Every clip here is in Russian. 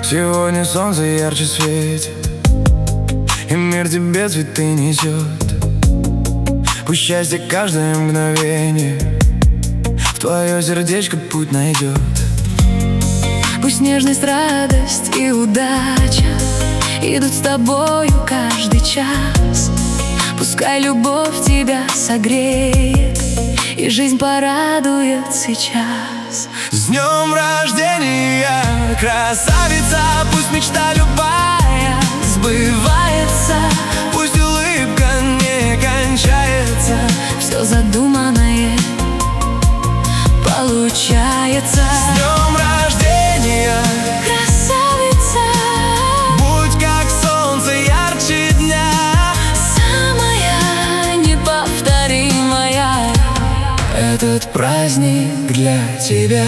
Сегодня солнце ярче светит, и мир тебе цветы несет. Пусть счастье каждое мгновение в твое сердечко путь найдет. Пусть нежность, радость и удача идут с тобою каждый час. Пускай любовь тебя согреет и жизнь порадует сейчас. С днем рождения, красавица! Пусть мечта любая Сбывается, пусть улыбка не кончается. все задуманное получается. С днем рождения, Красавица, будь как солнце ярче дня. самая неповторимая, Этот праздник для тебя.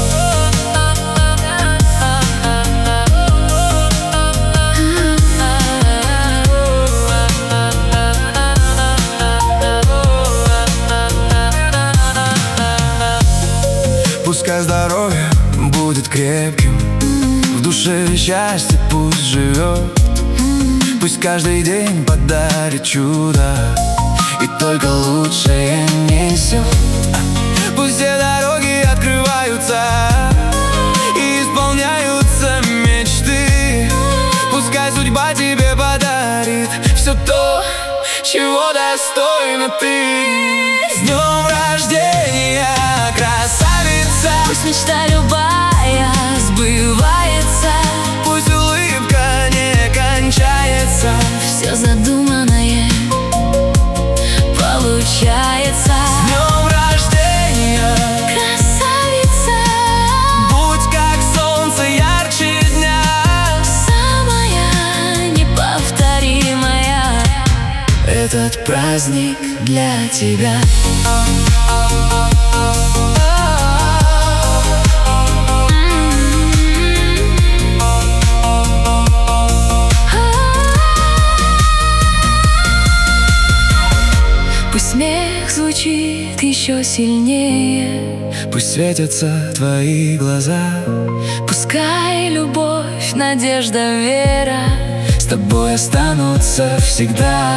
Пускай здоровье будет крепким, в душе счастье пусть живет. Пусть каждый день подарит чудо и только лучшее несет. Пусть все дороги открываются и исполняются мечты. Пускай судьба тебе подарит все то, чего достойна ты. С днем рождения, красавица! пусть мечта любая сбывается, Пусть улыбка не кончается. все задуманное получается. С днем рождения, Красавица, будь как солнце ярче дня. самая неповторимая, Этот праздник для тебя. Пусть смех звучит еще сильнее, пусть светятся твои глаза. пускай любовь, надежда, вера С тобой останутся всегда.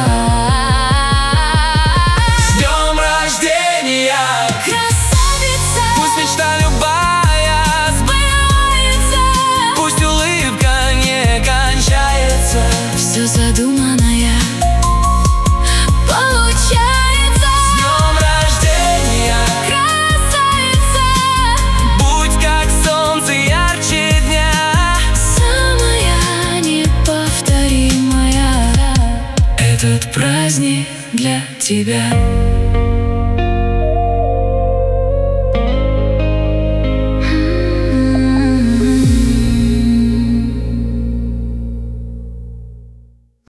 С днем рождения, красавица, пусть мечта любая сбывается, пусть улыбка не кончается. все задуманное получается. С днем рождения, Красавица, будь как солнце ярче дня. самая неповторимая, Этот праздник для тебя.